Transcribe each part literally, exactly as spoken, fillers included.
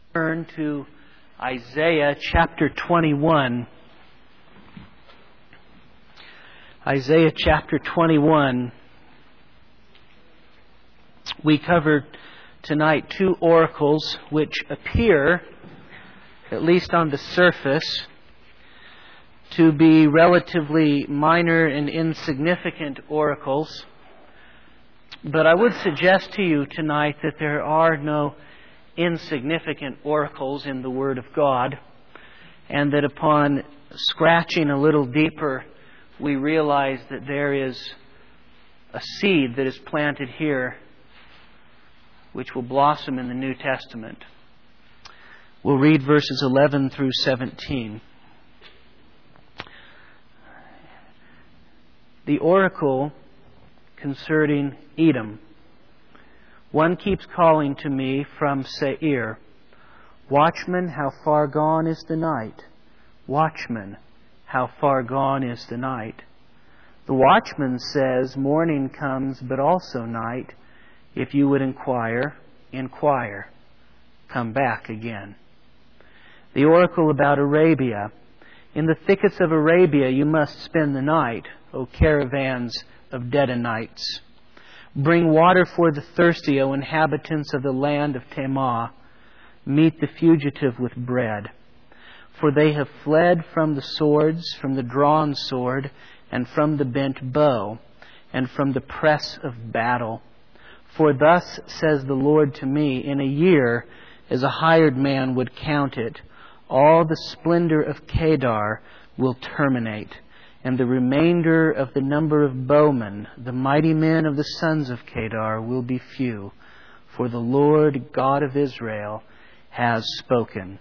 Turn to Isaiah chapter twenty-one. Isaiah chapter twenty-one. We covered tonight two oracles which appear, at least on the surface, to be relatively minor and insignificant oracles. But I would suggest to you tonight that there are no insignificant oracles in the Word of God, and that upon scratching a little deeper, we realize that there is a seed that is planted here which will blossom in the New Testament. We'll read verses eleven through seventeen. The oracle concerning Edom. One keeps calling to me from Seir, "Watchman, how far gone is the night? Watchman, how far gone is the night?" The watchman says, "Morning comes, but also night. If you would inquire, inquire. Come back again." The oracle about Arabia. "In the thickets of Arabia you must spend the night, O caravans of Dedanites. Bring water for the thirsty, O inhabitants of the land of Temah. Meet the fugitive with bread. For they have fled from the swords, from the drawn sword, and from the bent bow, and from the press of battle. For thus says the Lord to me, in a year, as a hired man would count it, all the splendor of Kedar will terminate, and the remainder of the number of bowmen, the mighty men of the sons of Kedar, will be few. For the Lord God of Israel has spoken."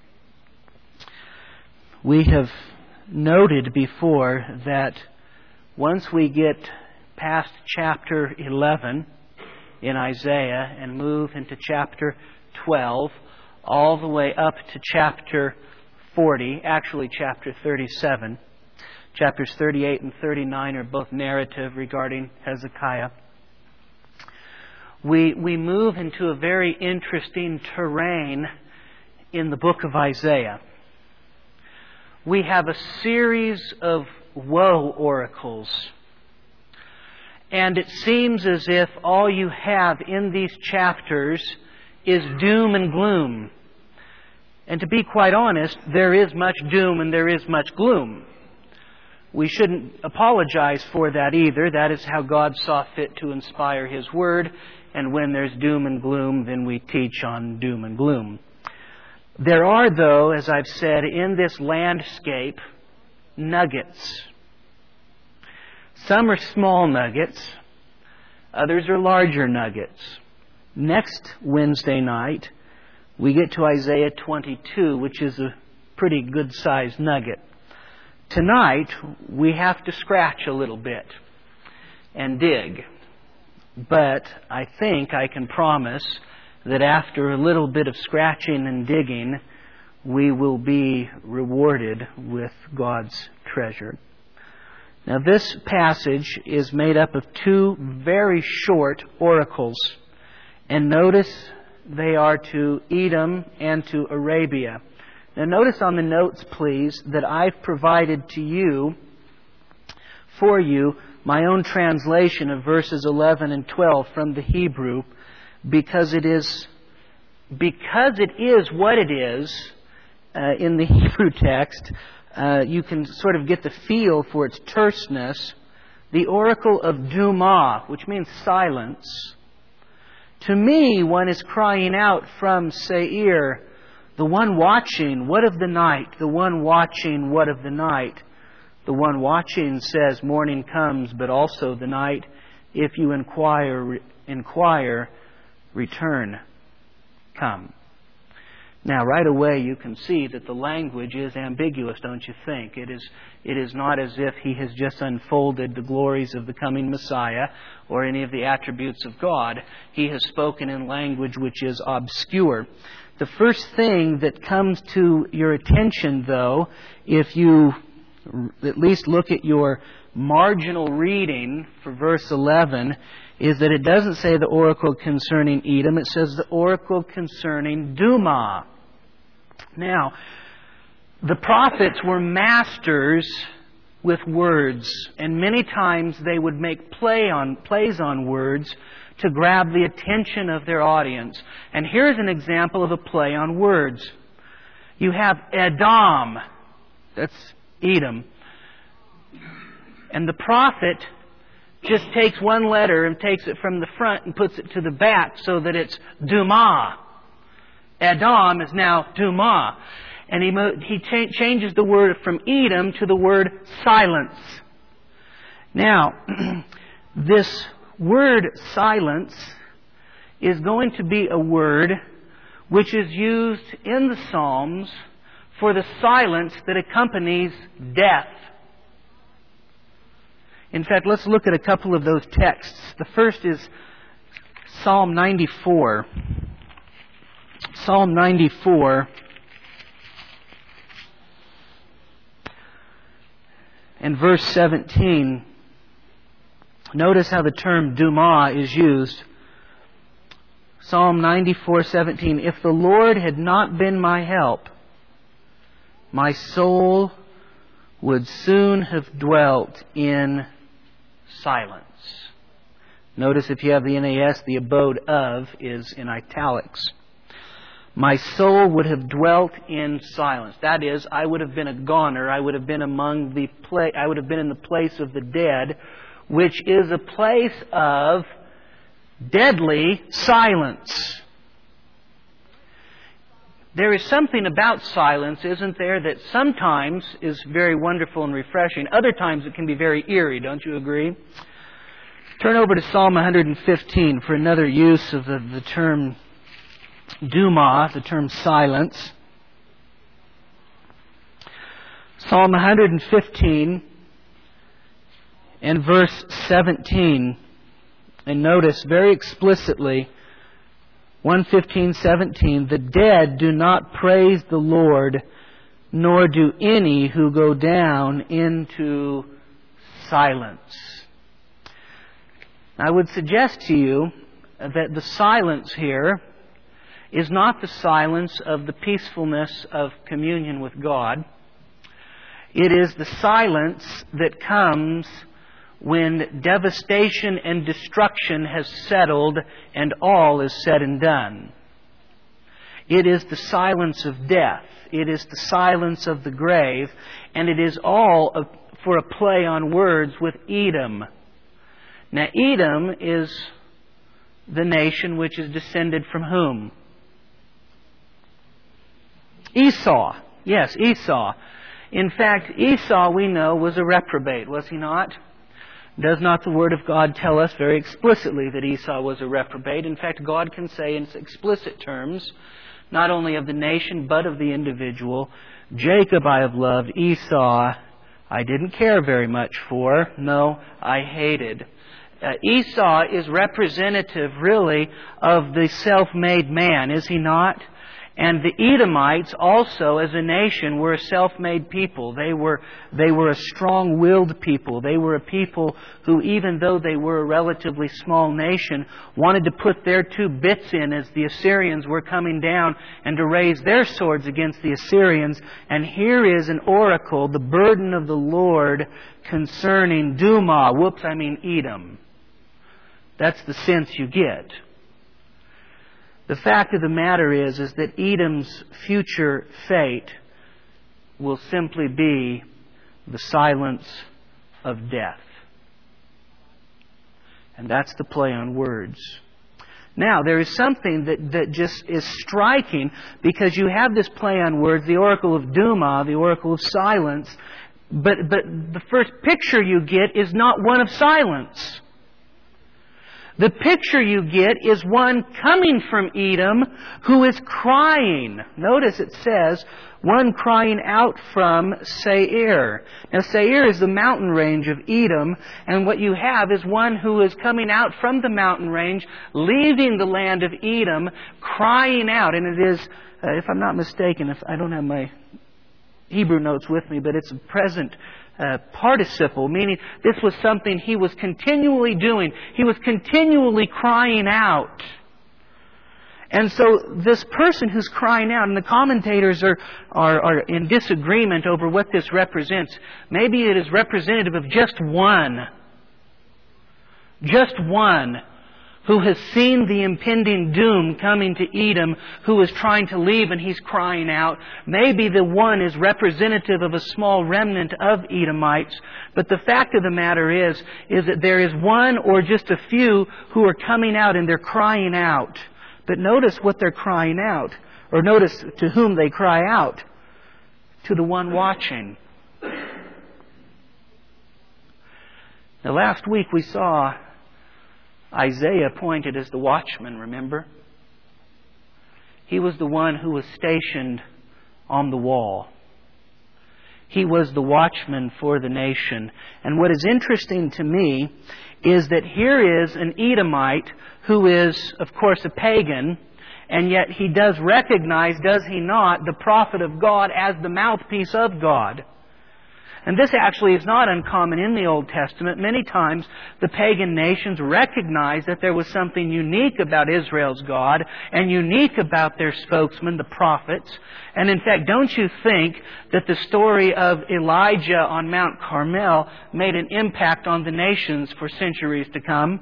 We have noted before that once we get past chapter eleven in Isaiah and move into chapter twelve, all the way up to chapter forty, actually chapter thirty-seven, chapters thirty-eight and thirty-nine are both narrative regarding Hezekiah. We, we move into a very interesting terrain in the book of Isaiah. We have a series of woe oracles. And it seems as if all you have in these chapters is doom and gloom. And to be quite honest, there is much doom and there is much gloom. We shouldn't apologize for that either. That is how God saw fit to inspire His Word. And when there's doom and gloom, then we teach on doom and gloom. There are, though, as I've said, in this landscape, nuggets. Some are small nuggets. Others are larger nuggets. Next Wednesday night, we get to Isaiah twenty-two, which is a pretty good-sized nugget. Tonight, we have to scratch a little bit and dig. But I think I can promise that after a little bit of scratching and digging, we will be rewarded with God's treasure. Now, this passage is made up of two very short oracles. And notice they are to Edom and to Arabia. Now, notice on the notes, please, that I've provided to you, for you, my own translation of verses eleven and twelve from the Hebrew, because it is, because it is what it is uh, in the Hebrew text. Uh, you can sort of get the feel for its terseness. The oracle of Dumah, which means silence. To me, one is crying out from Seir, the one watching, what of the night? The one watching, what of the night? The one watching says, morning comes, but also the night. If you inquire, re- inquire, return, come. Now, right away, you can see that the language is ambiguous, don't you think? It is, it is not as if he has just unfolded the glories of the coming Messiah or any of the attributes of God. He has spoken in language which is obscure. The first thing that comes to your attention, though, if you at least look at your marginal reading for verse eleven, is that it doesn't say the oracle concerning Edom. It says the oracle concerning Dumah. Now, the prophets were masters with words, and many times they would make play on plays on words to grab the attention of their audience. And here's an example of a play on words. You have Edom, that's Edom, and the prophet just takes one letter and takes it from the front and puts it to the back so that it's Dumah. Edom is now Dumah. And he, he cha- changes the word from Edom to the word silence. Now, this word silence is going to be a word which is used in the Psalms for the silence that accompanies death. In fact, let's look at a couple of those texts. The first is Psalm ninety-four. Psalm ninety-four. And verse seventeen. Notice how the term Dumah is used. Psalm ninety-four seventeen. If the Lord had not been my help, my soul would soon have dwelt in silence. Notice if you have the N A S, the abode of is in italics. My soul would have dwelt in silence. That is, I would have been a goner. I would have been among the pla- I would have been in the place of the dead, which is a place of deadly silence. There is something about silence, isn't there, that sometimes is very wonderful and refreshing. Other times it can be very eerie, don't you agree? Turn over to Psalm one fifteen for another use of the, the term Dumah, the term silence. Psalm one fifteen and verse seventeen. And notice very explicitly, one fifteen, seventeen, the dead do not praise the Lord, nor do any who go down into silence. I would suggest to you that the silence here is not the silence of the peacefulness of communion with God. It is the silence that comes when devastation and destruction has settled and all is said and done. It is the silence of death. It is the silence of the grave. And it is all a, for a play on words with Edom. Now, Edom is the nation which is descended from whom? Esau. Yes, Esau. In fact, Esau, we know, was a reprobate, was he not? Does not the Word of God tell us very explicitly that Esau was a reprobate? In fact, God can say in explicit terms, not only of the nation, but of the individual, Jacob I have loved, Esau I didn't care very much for. No, I hated. Uh, Esau is representative, really, of the self-made man, is he not? And the Edomites also, as a nation, were a self-made people. They were, they were a strong-willed people. They were a people who, even though they were a relatively small nation, wanted to put their two bits in as the Assyrians were coming down and to raise their swords against the Assyrians. And here is an oracle, the burden of the Lord concerning Dumah. Whoops, I mean Edom. That's the sense you get. The fact of the matter is, is that Edom's future fate will simply be the silence of death. And that's the play on words. Now, there is something that, that just is striking, because you have this play on words, the oracle of Dumah, the oracle of silence, but, but the first picture you get is not one of silence. The picture you get is one coming from Edom who is crying. Notice it says, one crying out from Seir. Now, Seir is the mountain range of Edom, and what you have is one who is coming out from the mountain range, leaving the land of Edom, crying out. And it is, uh, if I'm not mistaken, if I don't have my Hebrew notes with me, but it's a present Uh, participle, meaning this was something he was continually doing. He was continually crying out. And so this person who's crying out, and the commentators are, are, are in disagreement over what this represents. Maybe it is representative of just one. Just one who has seen the impending doom coming to Edom, who is trying to leave and he's crying out. Maybe the one is representative of a small remnant of Edomites. But the fact of the matter is, is that there is one or just a few who are coming out and they're crying out. But notice what they're crying out. Or notice to whom they cry out. To the one watching. Now last week we saw Isaiah appointed as the watchman, remember? He was the one who was stationed on the wall. He was the watchman for the nation. And what is interesting to me is that here is an Edomite who is, of course, a pagan, and yet he does recognize, does he not, the prophet of God as the mouthpiece of God. And this actually is not uncommon in the Old Testament. Many times the pagan nations recognized that there was something unique about Israel's God and unique about their spokesman, the prophets. And in fact, don't you think that the story of Elijah on Mount Carmel made an impact on the nations for centuries to come?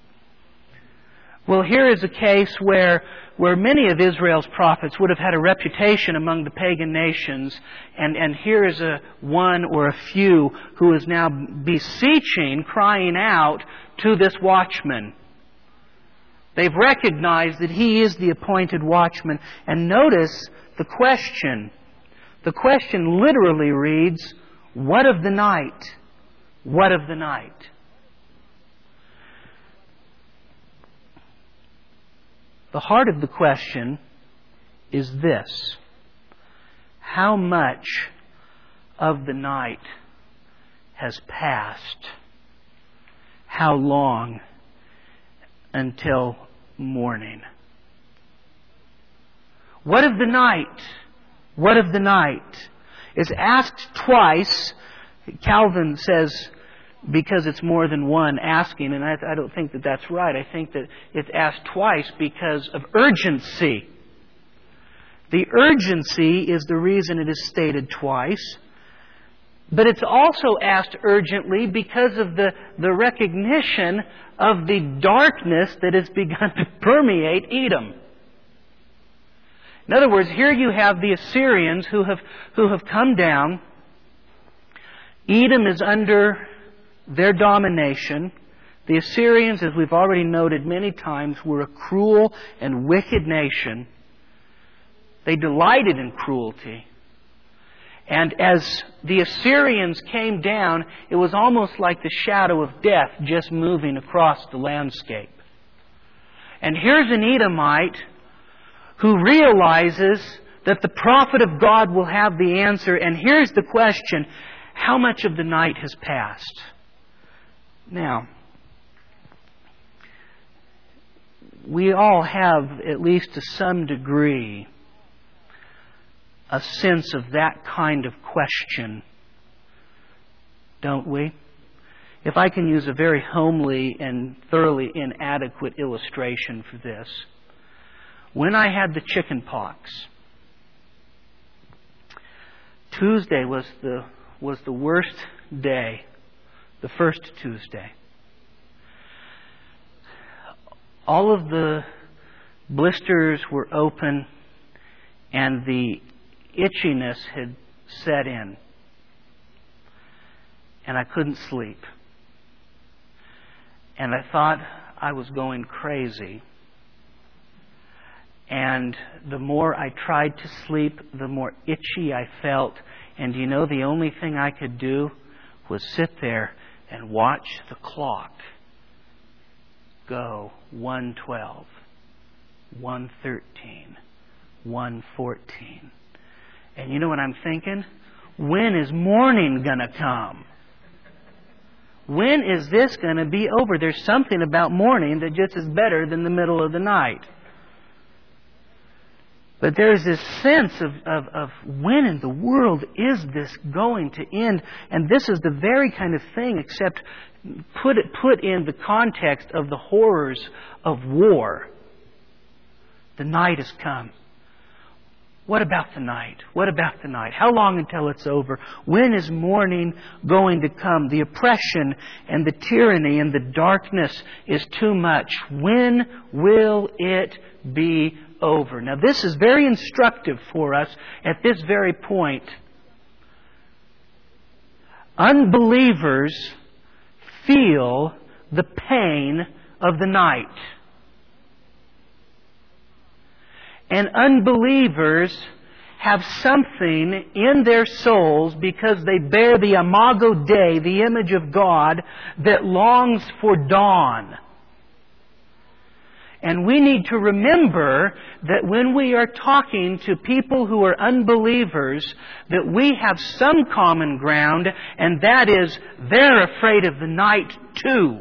Well, here is a case where where many of Israel's prophets would have had a reputation among the pagan nations, and, and here is a one or a few who is now beseeching, crying out to this watchman. They've recognized that he is the appointed watchman. And notice the question. The question literally reads, "What of the night? What of the night?" The heart of the question is this: how much of the night has passed? How long until morning? What of the night? What of the night? Is asked twice. Calvin says, because it's more than one asking, and I, I don't think that that's right. I think that it's asked twice because of urgency. The urgency is the reason it is stated twice. But it's also asked urgently because of the, the recognition of the darkness that has begun to permeate Edom. In other words, here you have the Assyrians who have, who have come down. Edom is under their domination. The Assyrians, as we've already noted many times, were a cruel and wicked nation. They delighted in cruelty. And as the Assyrians came down, it was almost like the shadow of death just moving across the landscape. And here's an Edomite who realizes that the prophet of God will have the answer. And here's the question: how much of the night has passed? Now, we all have, at least to some degree, a sense of that kind of question, don't we? If I can use a very homely and thoroughly inadequate illustration for this. When I had the chicken pox, Tuesday was the was the worst day. The first Tuesday. All of the blisters were open and the itchiness had set in. And I couldn't sleep. And I thought I was going crazy. And the more I tried to sleep, the more itchy I felt. And you know, the only thing I could do was sit there and watch the clock go one twelve, one thirteen, one fourteen. And you know what I'm thinking? When is morning going to come? When is this going to be over? There's something about morning that just is better than the middle of the night. But there's this sense of, of, of when in the world is this going to end? And this is the very kind of thing, except put it put in the context of the horrors of war. The night has come. What about the night? What about the night? How long until it's over? When is morning going to come? The oppression and the tyranny and the darkness is too much. When will it be over? Now, this is very instructive for us at this very point. Unbelievers feel the pain of the night. And unbelievers have something in their souls because they bear the imago Dei, the image of God, that longs for dawn. And we need to remember that when we are talking to people who are unbelievers, that we have some common ground, and that is they're afraid of the night too.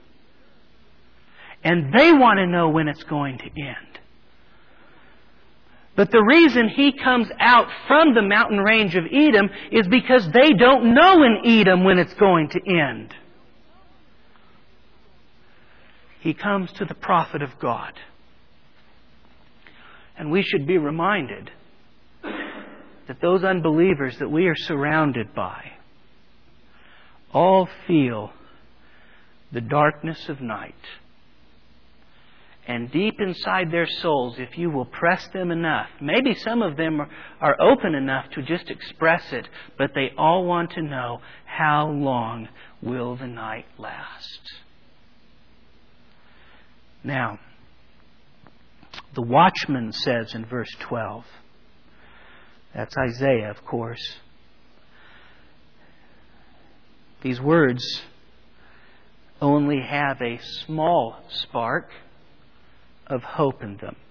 And they want to know when it's going to end. But the reason He comes out from the mountain range of Edom is because they don't know in Edom when it's going to end. He comes to the prophet of God. And we should be reminded that those unbelievers that we are surrounded by all feel the darkness of night. And deep inside their souls, if you will press them enough, maybe some of them are, are open enough to just express it, but they all want to know, how long will the night last? Now, the watchman says in verse twelve, that's Isaiah, of course, these words only have a small spark of hope in them.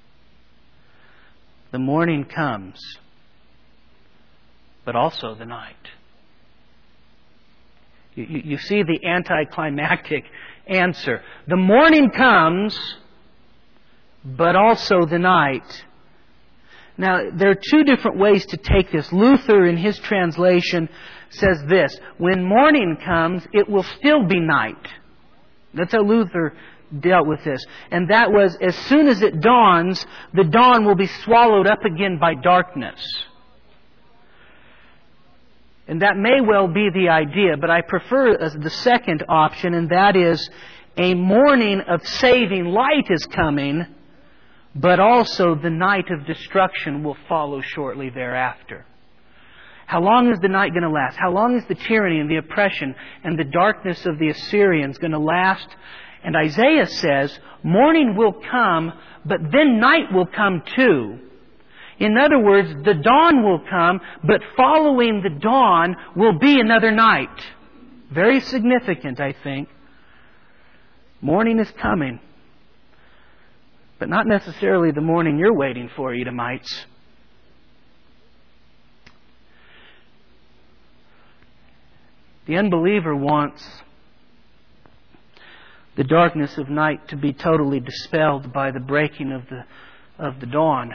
The morning comes, but also the night. You, you, you see the anticlimactic answer. The morning comes, but also the night. Now, there are two different ways to take this. Luther, in his translation, says this: when morning comes, it will still be night. That's how Luther dealt with this. And that was, as soon as it dawns, the dawn will be swallowed up again by darkness. And that may well be the idea, but I prefer the second option, and that is a morning of saving light is coming, but also the night of destruction will follow shortly thereafter. How long is the night going to last? How long is the tyranny and the oppression and the darkness of the Assyrians going to last? And Isaiah says, morning will come, but then night will come too. In other words, the dawn will come, but following the dawn will be another night. Very significant, I think. Morning is coming, but not necessarily the morning you're waiting for, Edomites. The unbeliever wants the darkness of night to be totally dispelled by the breaking of the of the dawn.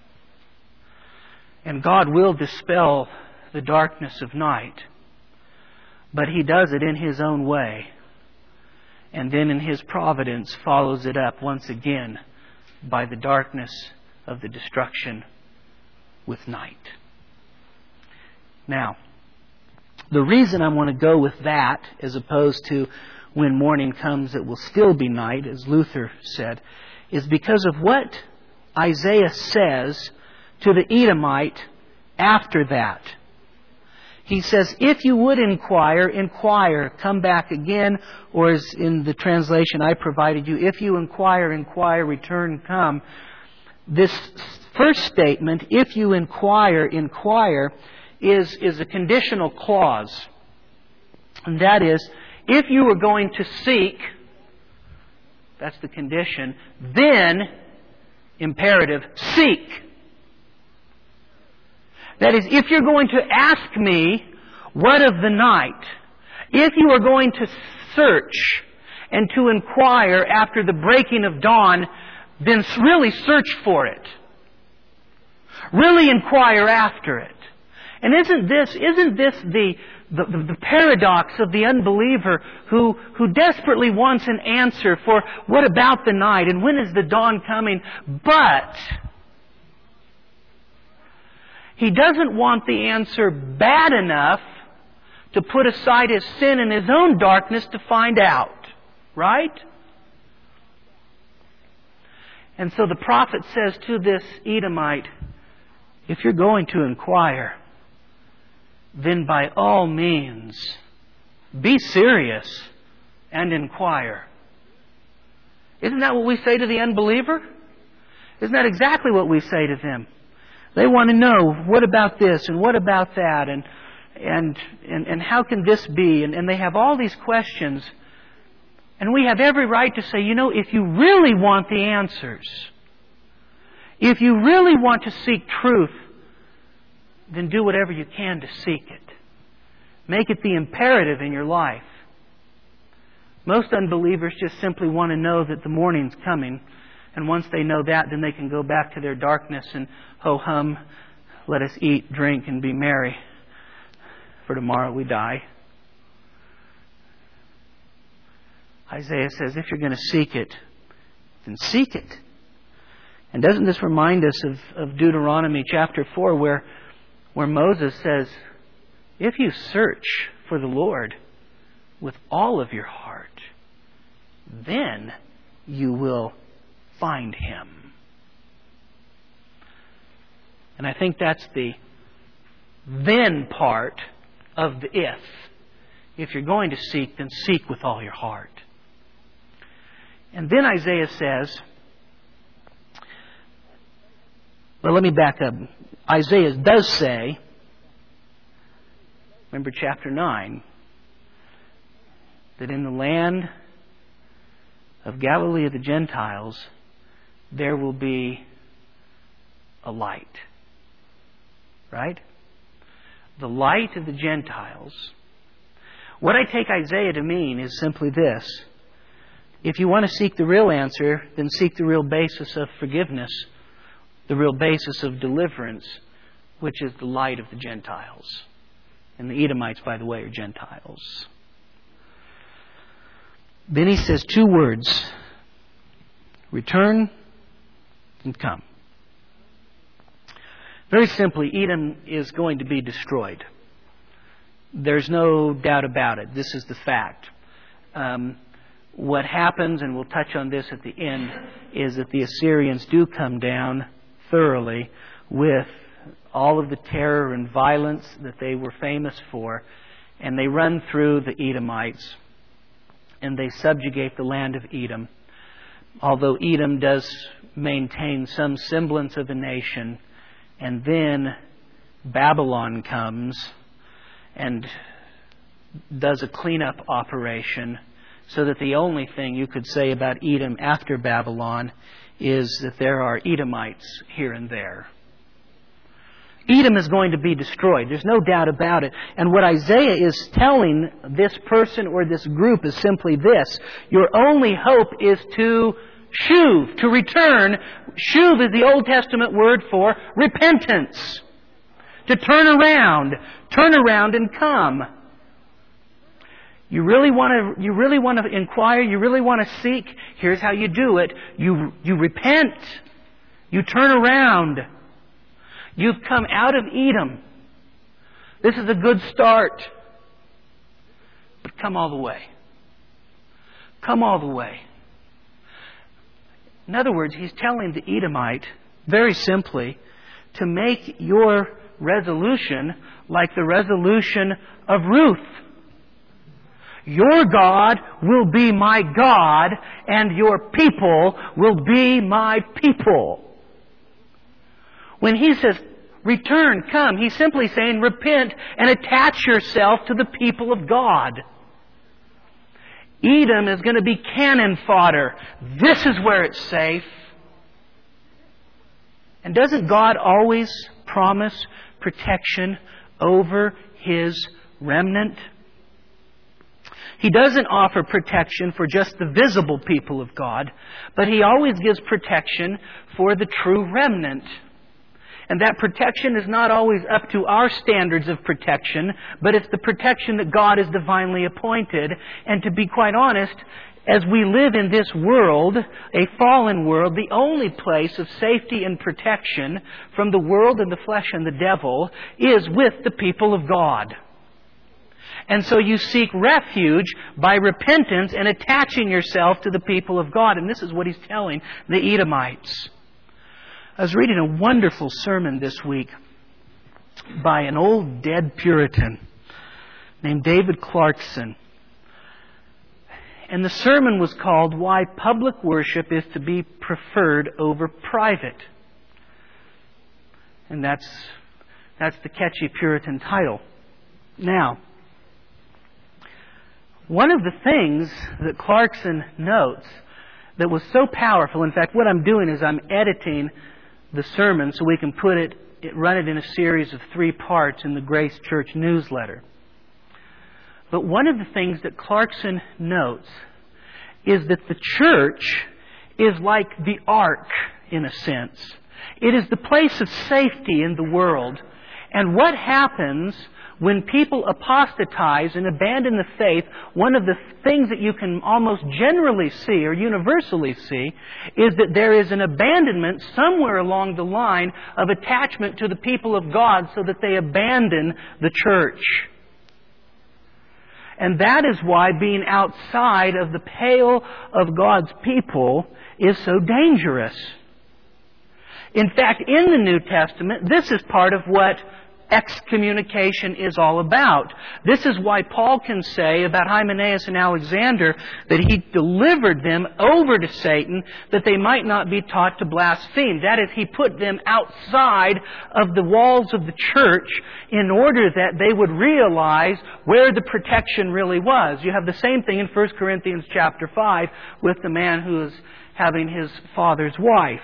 And God will dispel the darkness of night, but He does it in His own way. And then in His providence follows it up once again by the darkness of the destruction with night. Now, the reason I want to go with that as opposed to when morning comes it will still be night, as Luther said, is because of what Isaiah says to the Edomite after that. He says, if you would inquire, inquire, come back again, or as in the translation I provided you, if you inquire, inquire, return, come. This first statement, if you inquire, inquire, is, is a conditional clause. And that is, if you are going to seek, that's the condition, then, imperative, seek. That is, if you're going to ask me, what of the night? If you are going to search and to inquire after the breaking of dawn, then really search for it. Really inquire after it. And isn't this, isn't this the, the, the, the paradox of the unbeliever who, who desperately wants an answer for what about the night and when is the dawn coming, but he doesn't want the answer bad enough to put aside his sin and his own darkness to find out. Right? And so the prophet says to this Edomite, if you're going to inquire, then by all means, be serious and inquire. Isn't that what we say to the unbeliever? Isn't that exactly what we say to them? They want to know, what about this and what about that and and and, and how can this be? And, and they have all these questions. And we have every right to say, you know, if you really want the answers, if you really want to seek truth, then do whatever you can to seek it. Make it the imperative in your life. Most unbelievers just simply want to know that the morning's coming. And once they know that, then they can go back to their darkness and ho-hum, let us eat, drink, and be merry. For tomorrow we die. Isaiah says, if you're going to seek it, then seek it. And doesn't this remind us of, of Deuteronomy chapter four where, where Moses says, if you search for the Lord with all of your heart, then you will find Him. And I think that's the then part of the if. If you're going to seek, then seek with all your heart. And then Isaiah says, well, let me back up. Isaiah does say, remember chapter nine, that in the land of Galilee of the Gentiles, there will be a light. Right? The light of the Gentiles. What I take Isaiah to mean is simply this. If you want to seek the real answer, then seek the real basis of forgiveness, the real basis of deliverance, which is the light of the Gentiles. And the Edomites, by the way, are Gentiles. Then he says two words, return and come. Very simply, Edom is going to be destroyed. There's no doubt about it. This is the fact. Um, what happens, and we'll touch on this at the end, is that the Assyrians do come down thoroughly with all of the terror and violence that they were famous for, and they run through the Edomites, and they subjugate the land of Edom. Although Edom does maintain some semblance of a nation, and then Babylon comes and does a cleanup operation, so that the only thing you could say about Edom after Babylon is that there are Edomites here and there. Edom is going to be destroyed. There's no doubt about it. And what Isaiah is telling this person or this group is simply this. Your only hope is to shuv, to return. Shuv is the Old Testament word for repentance. To turn around. Turn around and come. You really want to, you really want to inquire, you really want to seek, here's how you do it. You, you repent. You turn around. You've come out of Edom. This is a good start. But come all the way. Come all the way. In other words, he's telling the Edomite, very simply, to make your resolution like the resolution of Ruth. Your God will be my God, and your people will be my people. When he says, return, come, he's simply saying, repent and attach yourself to the people of God. Edom is going to be cannon fodder. This is where it's safe. And doesn't God always promise protection over His remnant? He doesn't offer protection for just the visible people of God, but He always gives protection for the true remnant. And that protection is not always up to our standards of protection, but it's the protection that God has divinely appointed. And to be quite honest, as we live in this world, a fallen world, the only place of safety and protection from the world and the flesh and the devil is with the people of God. And so you seek refuge by repentance and attaching yourself to the people of God. And this is what he's telling the Edomites. I was reading a wonderful sermon this week by an old dead Puritan named David Clarkson. And the sermon was called Why Public Worship is to be Preferred over Private. And that's, that's the catchy Puritan title. Now, one of the things that Clarkson notes that was so powerful, in fact, what I'm doing is I'm editing the sermon so we can put it, run it in a series of three parts in the Grace Church newsletter. But one of the things that Clarkson notes is that the church is like the ark, in a sense. It is the place of safety in the world. And what happens when people apostatize and abandon the faith, one of the things that you can almost generally see or universally see is that there is an abandonment somewhere along the line of attachment to the people of God so that they abandon the church. And that is why being outside of the pale of God's people is so dangerous. In fact, in the New Testament, this is part of what excommunication is all about. This is why Paul can say about Hymenaeus and Alexander that he delivered them over to Satan that they might not be taught to blaspheme. That is, he put them outside of the walls of the church in order that they would realize where the protection really was. You have the same thing in First Corinthians chapter five with the man who is having his father's wife.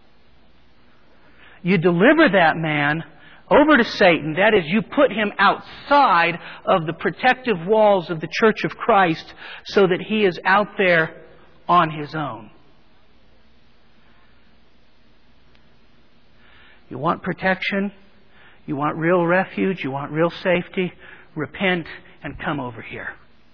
You deliver that man over to Satan. That is, you put him outside of the protective walls of the Church of Christ so that he is out there on his own. You want protection? You want real refuge? You want real safety? Repent and come over here.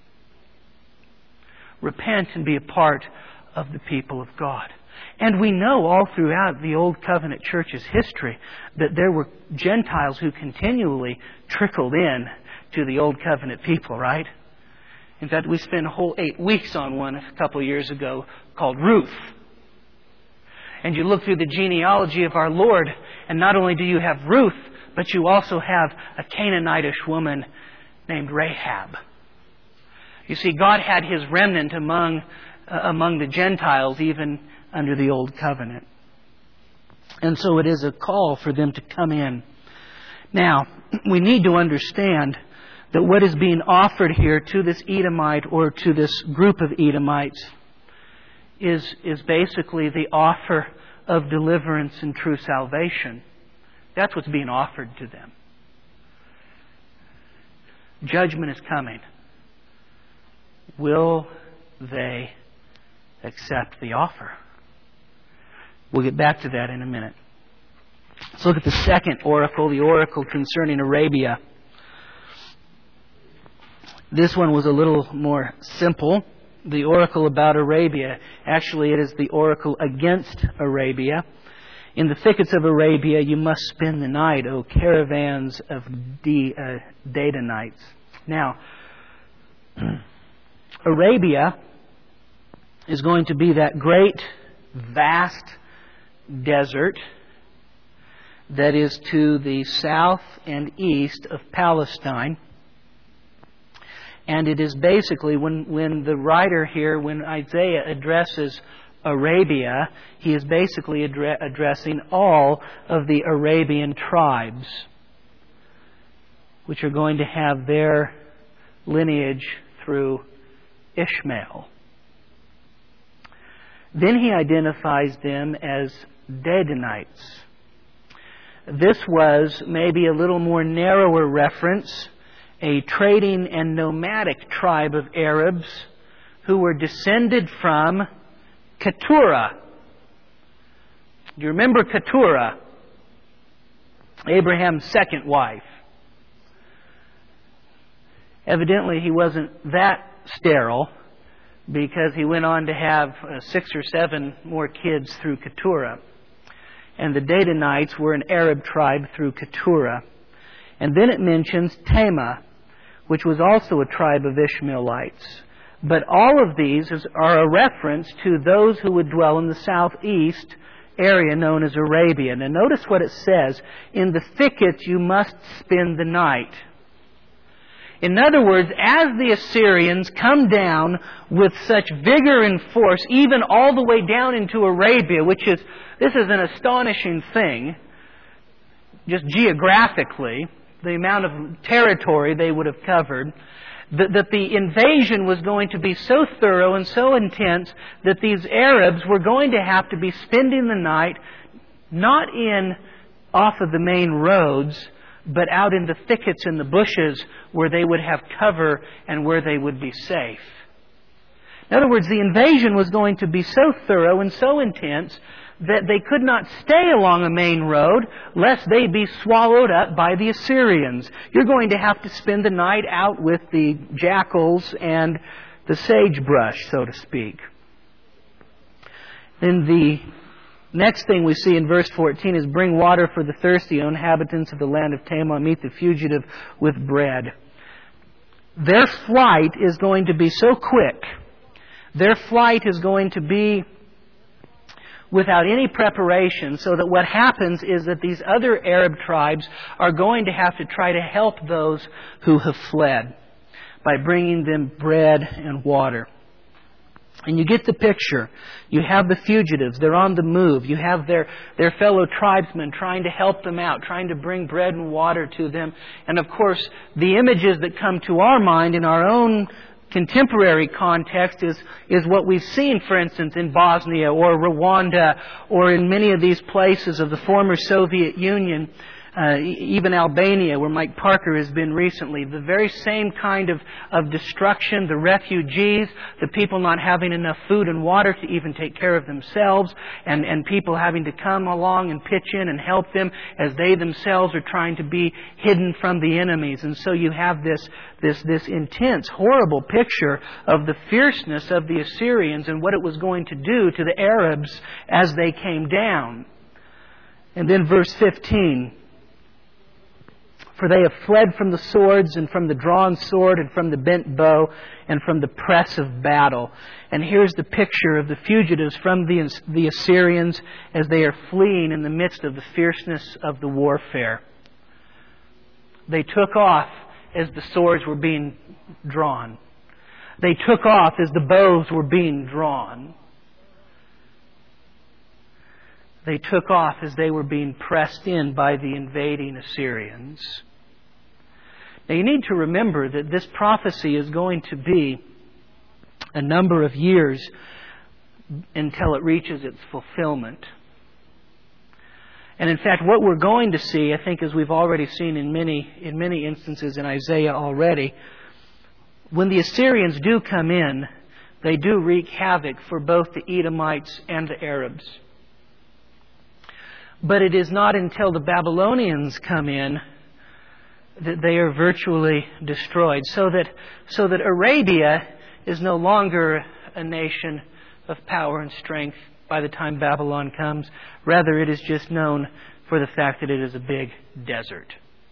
Repent and be a part of the people of God. And we know all throughout the Old Covenant Church's history that there were Gentiles who continually trickled in to the Old Covenant people, right? In fact, we spent a whole eight weeks on one a couple of years ago called Ruth. And you look through the genealogy of our Lord, and not only do you have Ruth, but you also have a Canaanitish woman named Rahab. You see, God had His remnant among, uh, among the Gentiles, even under the Old Covenant. And so it is a call for them to come in. Now, we need to understand that what is being offered here to this Edomite or to this group of Edomites is, is basically the offer of deliverance and true salvation. That's what's being offered to them. Judgment is coming. Will they accept the offer? We'll get back to that in a minute. Let's look at the second oracle, the oracle concerning Arabia. This one was a little more simple. The oracle about Arabia. Actually, it is the oracle against Arabia. In the thickets of Arabia you must spend the night, O caravans of De, uh, Dedanites. Now, Arabia is going to be that great, vast desert that is to the south and east of Palestine. And it is basically, when, when the writer here, when Isaiah addresses Arabia, he is basically addre- addressing all of the Arabian tribes, which are going to have their lineage through Ishmael. Then he identifies them as Dedanites. This was maybe a little more narrower reference, a trading and nomadic tribe of Arabs who were descended from Keturah. Do you remember Keturah? Abraham's second wife. Evidently, he wasn't that sterile, because he went on to have uh, six or seven more kids through Keturah. And the Dedanites were an Arab tribe through Keturah. And then it mentions Tema, which was also a tribe of Ishmaelites. But all of these is, are a reference to those who would dwell in the southeast area known as Arabia. Now notice what it says, in the thickets you must spend the night. In other words, as the Assyrians come down with such vigor and force, even all the way down into Arabia, which is, this is an astonishing thing, just geographically, the amount of territory they would have covered, that, that the invasion was going to be so thorough and so intense that these Arabs were going to have to be spending the night not in off of the main roads, but out in the thickets and the bushes where they would have cover and where they would be safe. In other words, the invasion was going to be so thorough and so intense that they could not stay along a main road lest they be swallowed up by the Assyrians. You're going to have to spend the night out with the jackals and the sagebrush, so to speak. Then the next thing we see in verse fourteen is, bring water for the thirsty, O inhabitants of the land of Tema, meet the fugitive with bread. Their flight is going to be so quick. Their flight is going to be without any preparation, so that what happens is that these other Arab tribes are going to have to try to help those who have fled by bringing them bread and water. And you get the picture. You have the fugitives. They're on the move. You have their, their fellow tribesmen trying to help them out, trying to bring bread and water to them. And of course, the images that come to our mind in our own contemporary context is, is what we've seen, for instance, in Bosnia or Rwanda or in many of these places of the former Soviet Union. Uh, even Albania, where Mike Parker has been recently. The very same kind of, of destruction, the refugees, the people not having enough food and water to even take care of themselves, and, and people having to come along and pitch in and help them as they themselves are trying to be hidden from the enemies. And so you have this, this, this intense, horrible picture of the fierceness of the Assyrians and what it was going to do to the Arabs as they came down. And then verse fifteen, for they have fled from the swords and from the drawn sword and from the bent bow and from the press of battle. And here's the picture of the fugitives from the, the Assyrians as they are fleeing in the midst of the fierceness of the warfare. They took off as the swords were being drawn. They took off as the bows were being drawn. They took off as they were being pressed in by the invading Assyrians. Now you need to remember that this prophecy is going to be a number of years until it reaches its fulfillment. And in fact, what we're going to see, I think, as we've already seen in many, in many instances in Isaiah already, when the Assyrians do come in, they do wreak havoc for both the Edomites and the Arabs. But it is not until the Babylonians come in that they are virtually destroyed. So that, so that Arabia is no longer a nation of power and strength by the time Babylon comes. Rather, it is just known for the fact that it is a big desert.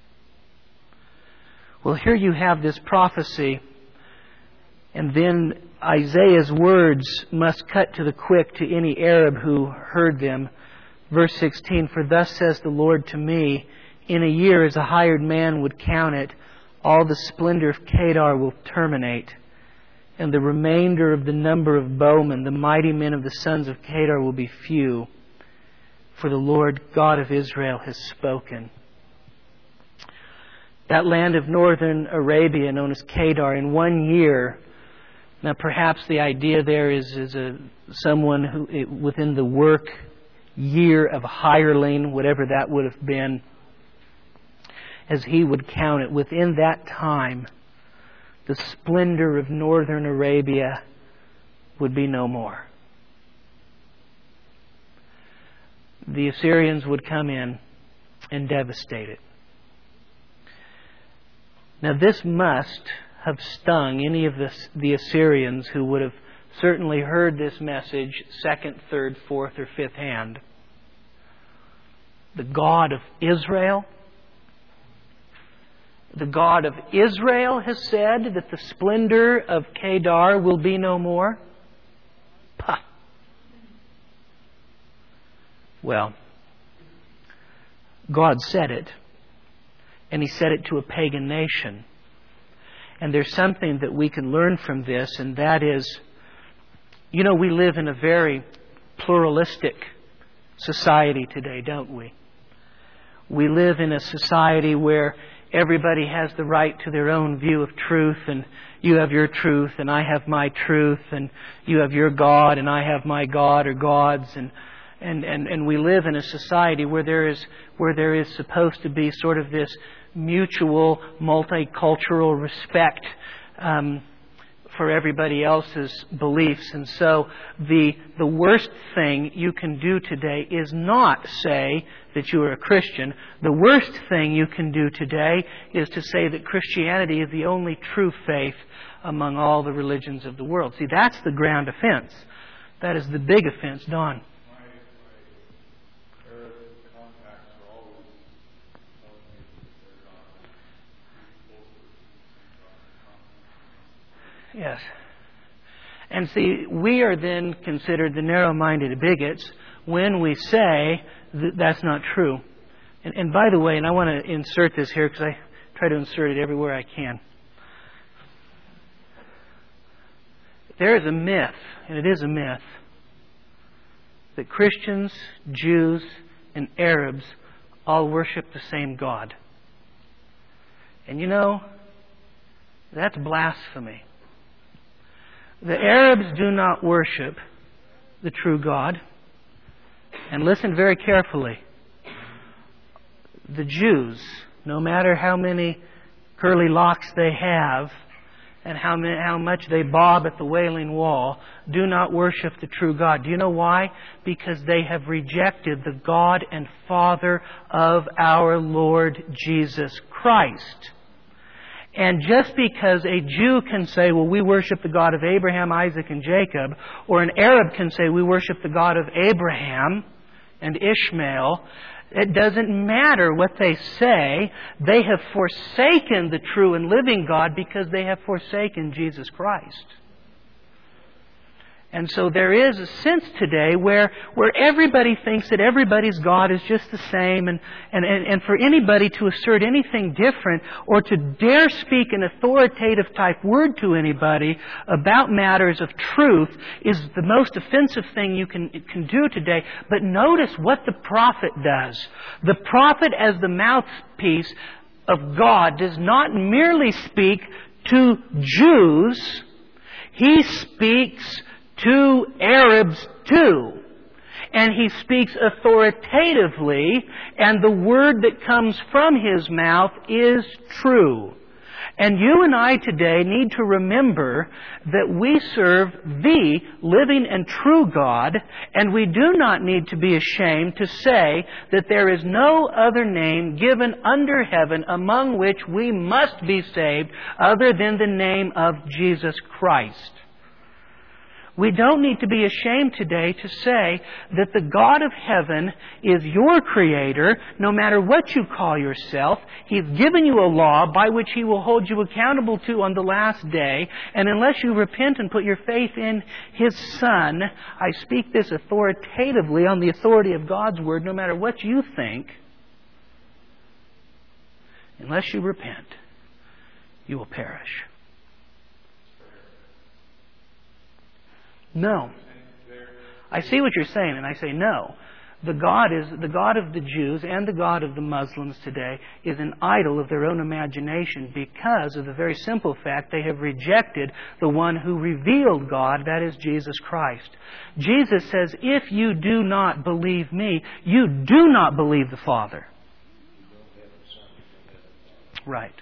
Well, here you have this prophecy, and then Isaiah's words must cut to the quick to any Arab who heard them. Verse sixteen, for thus says the Lord to me, in a year as a hired man would count it, all the splendor of Kedar will terminate, and the remainder of the number of bowmen, the mighty men of the sons of Kedar, will be few. For the Lord God of Israel has spoken. That land of northern Arabia, known as Kedar, in one year. Now perhaps the idea there is, is a, someone who within the work year of a hireling, whatever that would have been, as he would count it, within that time, the splendor of northern Arabia would be no more. The Assyrians would come in and devastate it. Now this must have stung any of the, the Assyrians who would have certainly heard this message second, third, fourth, or fifth hand. The God of Israel, the God of Israel has said that the splendor of Kedar will be no more. Pah. Well, God said it, and He said it to a pagan nation. And there's something that we can learn from this, and that is, you know, we live in a very pluralistic society today, don't we? We live in a society where everybody has the right to their own view of truth, and you have your truth, and I have my truth, and you have your God, and I have my God or gods, and and and, and we live in a society where there is where there is supposed to be sort of this mutual, multicultural respect um, for everybody else's beliefs. And so the the worst thing you can do today is not say that you are a Christian. The worst thing you can do today is to say that Christianity is the only true faith among all the religions of the world. See, that's the ground offense. That is the big offense, Don. Yes. And see, we are then considered the narrow-minded bigots when we say that that's not true. And, and by the way, and I want to insert this here because I try to insert it everywhere I can. There is a myth, and it is a myth, that Christians, Jews, and Arabs all worship the same God. And you know, that's blasphemy. The Arabs do not worship the true God. And listen very carefully. The Jews, no matter how many curly locks they have and how many, how much they bob at the Wailing Wall, do not worship the true God. Do you know why? Because they have rejected the God and Father of our Lord Jesus Christ. And just because a Jew can say, well, we worship the God of Abraham, Isaac, and Jacob, or an Arab can say, we worship the God of Abraham and Ishmael, it doesn't matter what they say. They have forsaken the true and living God because they have forsaken Jesus Christ. And so there is a sense today where, where everybody thinks that everybody's God is just the same, and, and, and for anybody to assert anything different or to dare speak an authoritative type word to anybody about matters of truth is the most offensive thing you can, can do today. But notice what the prophet does. The prophet, as the mouthpiece of God, does not merely speak to Jews. He speaks to Arabs too. And he speaks authoritatively, and the word that comes from his mouth is true. And you and I today need to remember that we serve the living and true God, and we do not need to be ashamed to say that there is no other name given under heaven among which we must be saved other than the name of Jesus Christ. We don't need to be ashamed today to say that the God of heaven is your Creator, no matter what you call yourself. He's given you a law by which He will hold you accountable to on the last day. And unless you repent and put your faith in His Son, I speak this authoritatively on the authority of God's Word, no matter what you think, unless you repent, you will perish. No. I see what you're saying, and I say no. The God is the God of the Jews and the God of the Muslims today is an idol of their own imagination because of the very simple fact they have rejected the one who revealed God, that is Jesus Christ. Jesus says, if you do not believe me, you do not believe the Father. Right.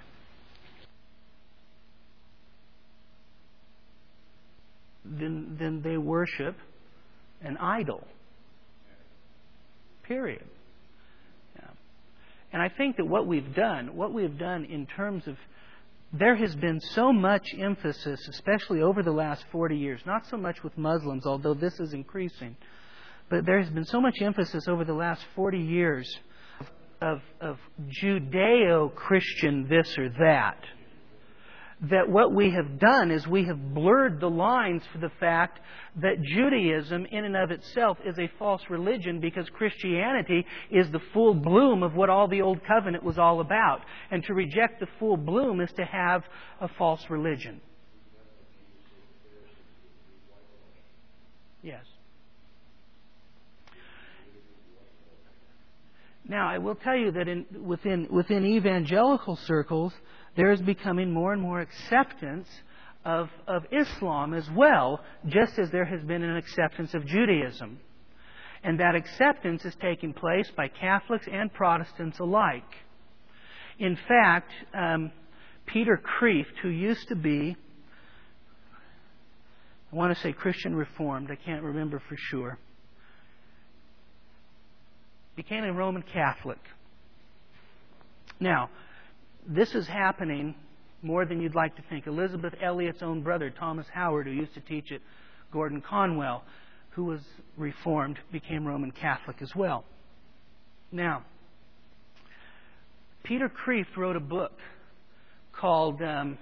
Then, then they worship an idol. Period. Yeah. And I think that what we've done, what we've done in terms of, there has been so much emphasis, especially over the last forty years, not so much with Muslims, although this is increasing, but there has been so much emphasis over the last forty years of, of, of Judeo-Christian this or that, that what we have done is we have blurred the lines for the fact that Judaism in and of itself is a false religion, because Christianity is the full bloom of what all the Old Covenant was all about. And to reject the full bloom is to have a false religion. Yes. Now, I will tell you that in, within, within evangelical circles, there is becoming more and more acceptance of, of Islam as well, just as there has been an acceptance of Judaism. And that acceptance is taking place by Catholics and Protestants alike. In fact, um, Peter Kreeft, who used to be, I want to say Christian Reformed, I can't remember for sure, became a Roman Catholic. Now, this is happening more than you'd like to think. Elizabeth Elliot's own brother, Thomas Howard, who used to teach at Gordon Conwell, who was Reformed, became Roman Catholic as well. Now, Peter Kreeft wrote a book called um,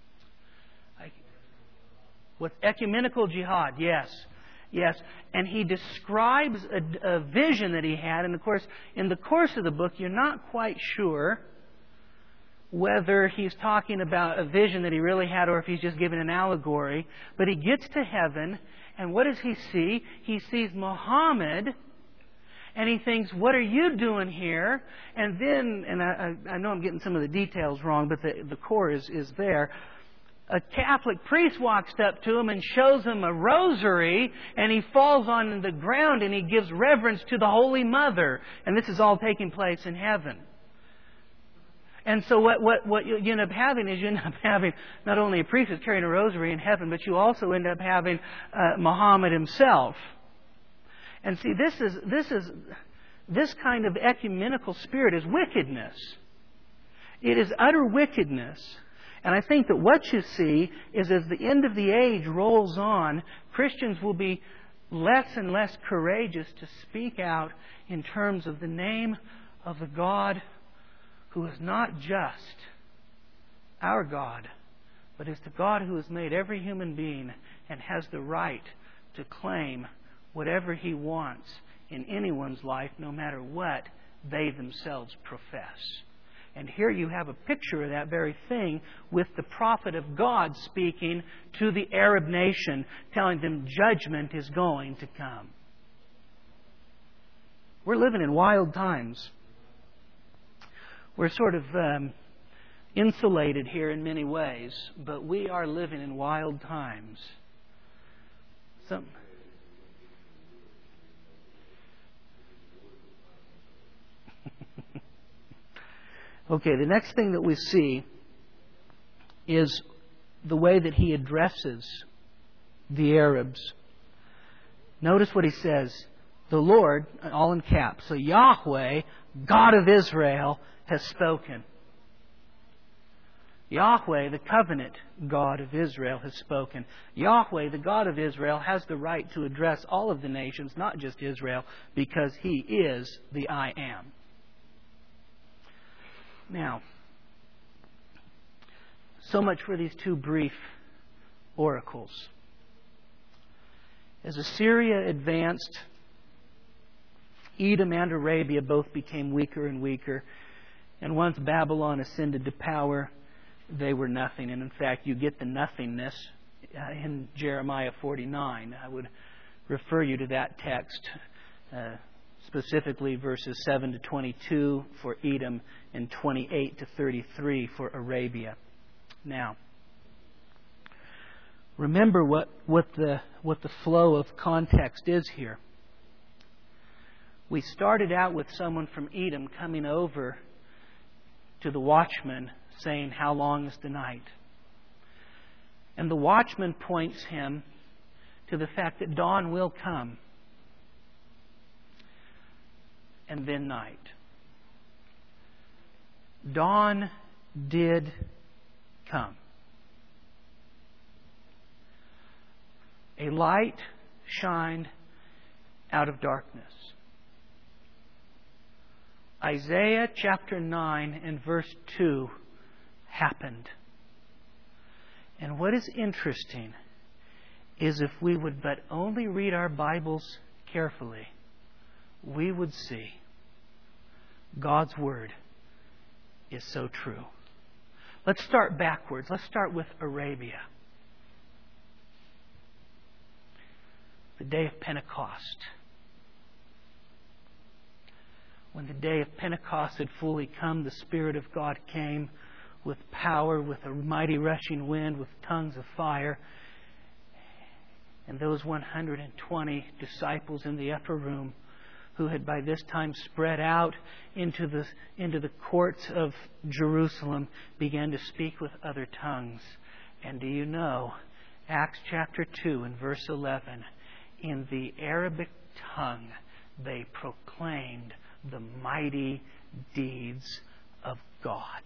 what, Ecumenical Jihad. Yes. Yes, and he describes a, a vision that he had, and of course, in the course of the book, you're not quite sure whether he's talking about a vision that he really had or if he's just giving an allegory. But he gets to heaven, and what does he see? He sees Muhammad, and he thinks, what are you doing here? And then, and I, I know I'm getting some of the details wrong, but the, the core is, is there. A Catholic priest walks up to him and shows him a rosary, and he falls on the ground and he gives reverence to the Holy Mother. And this is all taking place in heaven. And so what, what, what you end up having is you end up having not only a priest who's carrying a rosary in heaven, but you also end up having uh, Muhammad himself. And see, this is this is this kind of ecumenical spirit is wickedness. It is utter wickedness. And I think that what you see is as the end of the age rolls on, Christians will be less and less courageous to speak out in terms of the name of the God who is not just our God, but is the God who has made every human being and has the right to claim whatever He wants in anyone's life, no matter what they themselves profess. And here you have a picture of that very thing with the prophet of God speaking to the Arab nation, telling them judgment is going to come. We're living in wild times. We're sort of um, insulated here in many ways, but we are living in wild times. Some... Okay, the next thing that we see is the way that he addresses the Arabs. Notice what he says. The Lord, all in caps, so Yahweh, God of Israel, has spoken. Yahweh, the covenant God of Israel, has spoken. Yahweh, the God of Israel, has the right to address all of the nations, not just Israel, because He is the I Am. Now, so much for these two brief oracles. As Assyria advanced, Edom and Arabia both became weaker and weaker. And once Babylon ascended to power, they were nothing. And in fact, you get the nothingness uh, in Jeremiah forty-nine. I would refer you to that text, uh, specifically verses seven to twenty-two for Edom and twenty-eight to thirty-three for Arabia. Now, remember what, what, the, what the flow of context is here. We started out with someone from Edom coming over to the watchman saying, "How long is the night?" And the watchman points him to the fact that dawn will come. And then night. dawn did come. A light shined out of darkness. Isaiah chapter nine and verse two happened. And what is interesting is if we would but only read our Bibles carefully, we would see God's Word is so true. Let's start backwards. Let's start with Arabia. The day of Pentecost. When the day of Pentecost had fully come, the Spirit of God came with power, with a mighty rushing wind, with tongues of fire. And those one hundred twenty disciples in the upper room, who had by this time spread out into the, into the courts of Jerusalem, began to speak with other tongues. And do you know, Acts chapter two and verse eleven, in the Arabic tongue they proclaimed the mighty deeds of God.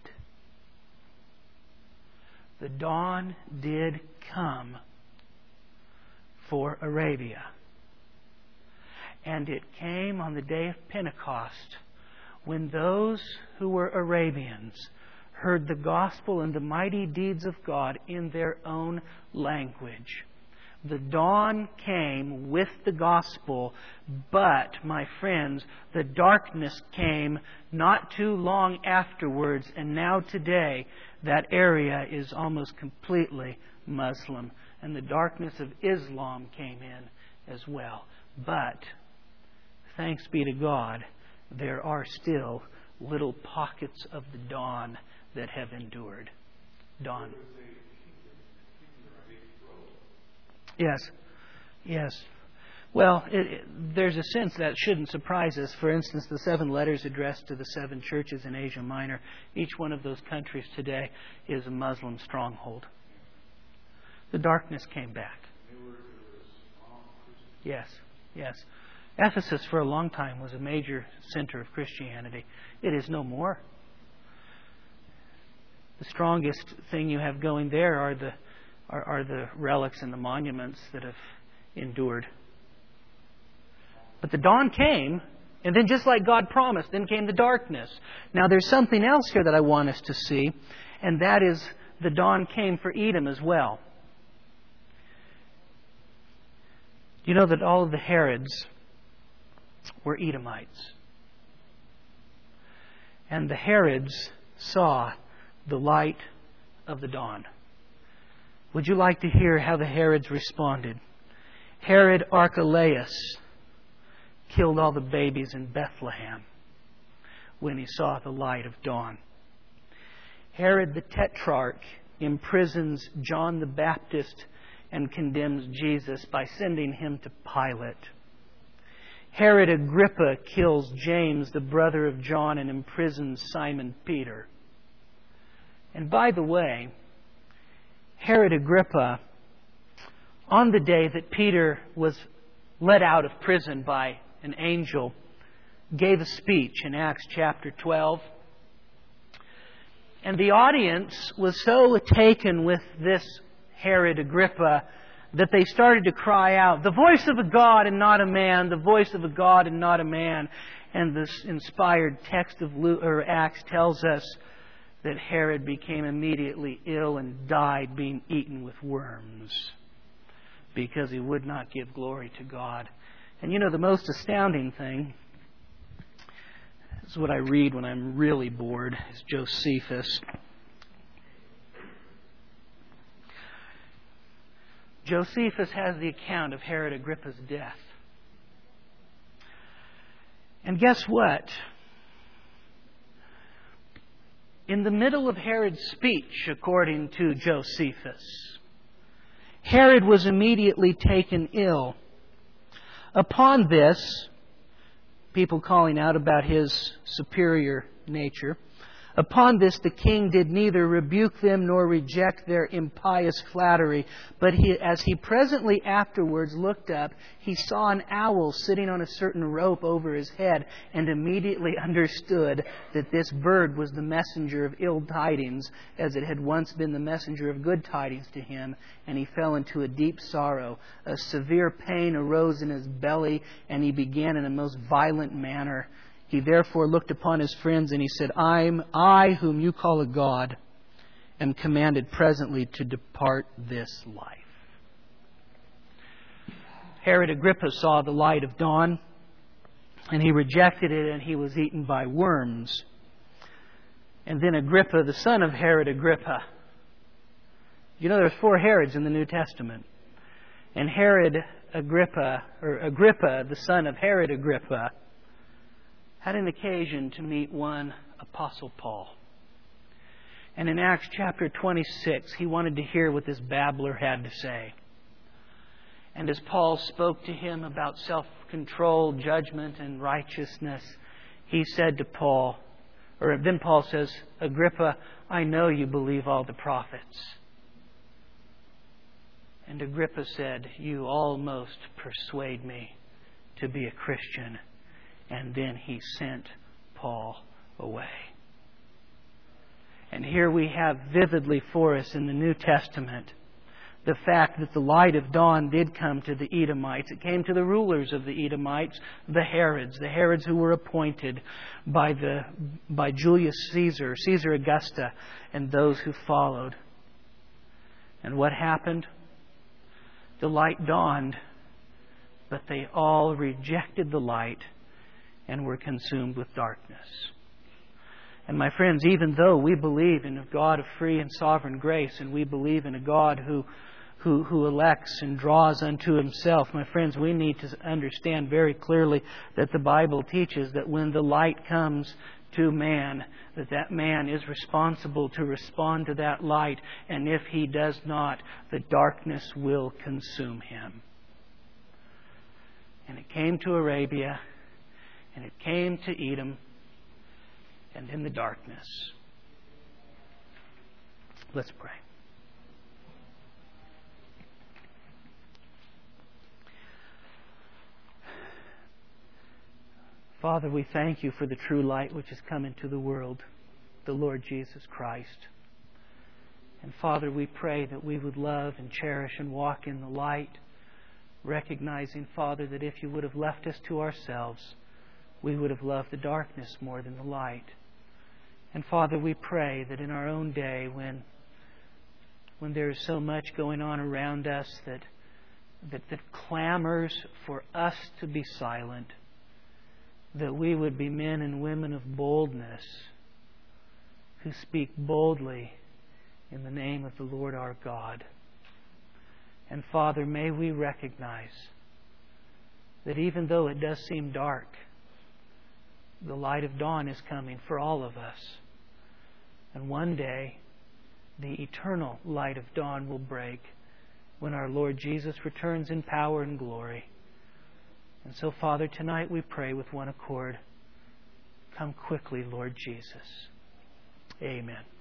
The dawn did come for Arabia. And it came on the day of Pentecost, when those who were Arabians heard the gospel and the mighty deeds of God in their own language. The dawn came with the gospel, but, my friends, the darkness came not too long afterwards, and now today that area is almost completely Muslim, and the darkness of Islam came in as well. But, thanks be to God, there are still little pockets of the dawn that have endured. Dawn. Yes, yes. Well, it, it, there's a sense that shouldn't surprise us. For instance, the seven letters addressed to the seven churches in Asia Minor, each one of those countries today is a Muslim stronghold. The darkness came back. Yes, yes. Ephesus for a long time was a major center of Christianity. It is no more. The strongest thing you have going there are the Are, are the relics and the monuments that have endured. But the dawn came, and then just like God promised, then came the darkness. Now there's something else here that I want us to see, and that is the dawn came for Edom as well. You know that all of the Herods were Edomites. And the Herods saw the light of the dawn. Would you like to hear how the Herods responded? Herod Archelaus killed all the babies in Bethlehem when he saw the light of dawn. Herod the Tetrarch imprisons John the Baptist and condemns Jesus by sending him to Pilate. Herod Agrippa kills James, the brother of John, and imprisons Simon Peter. And by the way, Herod Agrippa, on the day that Peter was let out of prison by an angel, gave a speech in Acts chapter twelve. And the audience was so taken with this Herod Agrippa that they started to cry out, "The voice of a God and not a man, the voice of a God and not a man." And this inspired text of Luke, or Acts tells us that Herod became immediately ill and died being eaten with worms because he would not give glory to God. And you know, the most astounding thing, this is what I read when I'm really bored, is Josephus. Josephus has the account of Herod Agrippa's death. And guess what? In the middle of Herod's speech, according to Josephus, Herod was immediately taken ill. Upon this, people calling out about his superior nature, Upon this the king did neither rebuke them nor reject their impious flattery. But he, as he presently afterwards looked up, he saw an owl sitting on a certain rope over his head, and immediately understood that this bird was the messenger of ill tidings, as it had once been the messenger of good tidings to him. And he fell into a deep sorrow. A severe pain arose in his belly, and he began in a most violent manner. He therefore looked upon his friends, and he said, I'm I whom you call a God, am commanded presently to depart this life. Herod Agrippa saw the light of dawn, and he rejected it, and he was eaten by worms. And then Agrippa, the son of Herod Agrippa. You know, there's four Herods in the New Testament. And Herod Agrippa, or Agrippa, the son of Herod Agrippa, had an occasion to meet one Apostle Paul. And in Acts chapter twenty-six, he wanted to hear what this babbler had to say. And as Paul spoke to him about self-control, judgment, and righteousness, he said to Paul, or then Paul says, Agrippa, I know you believe all the prophets. And Agrippa said, you almost persuade me to be a Christian. And then he sent Paul away. And here we have vividly for us in the New Testament the fact that the light of dawn did come to the Edomites. It came to the rulers of the Edomites, the Herods, the Herods who were appointed by the by Julius Caesar, Caesar Augusta, and those who followed. And what happened? The light dawned, but they all rejected the light and were consumed with darkness. And my friends, even though we believe in a God of free and sovereign grace, and we believe in a God who, who, who elects and draws unto Himself, my friends, we need to understand very clearly that the Bible teaches that when the light comes to man, that that man is responsible to respond to that light, and if he does not, the darkness will consume him. And it came to Arabia, and it came to Edom, and in the darkness. Let's pray. Father, we thank You for the true light which has come into the world, the Lord Jesus Christ. And Father, we pray that we would love and cherish and walk in the light, recognizing, Father, that if You would have left us to ourselves, we would have loved the darkness more than the light. And Father, we pray that in our own day, when when there is so much going on around us that, that, that clamors for us to be silent, that we would be men and women of boldness who speak boldly in the name of the Lord our God. And Father, may we recognize that even though it does seem dark, the light of dawn is coming for all of us. And one day, the eternal light of dawn will break when our Lord Jesus returns in power and glory. And so, Father, tonight we pray with one accord. Come quickly, Lord Jesus. Amen.